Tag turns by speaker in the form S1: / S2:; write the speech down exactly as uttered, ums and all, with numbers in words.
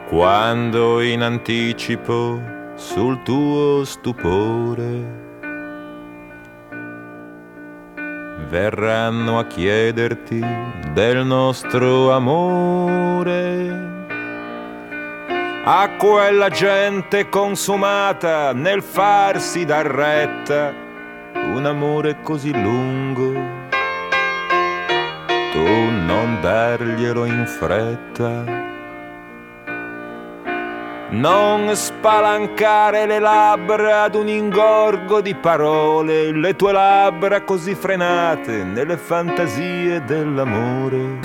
S1: quando in anticipo sul tuo stupore verranno a chiederti del nostro amore, a quella gente consumata nel farsi dar retta, un amore così lungo, tu non darglielo in fretta. Non spalancare le labbra ad un ingorgo di parole, le tue labbra così frenate nelle fantasie dell'amore.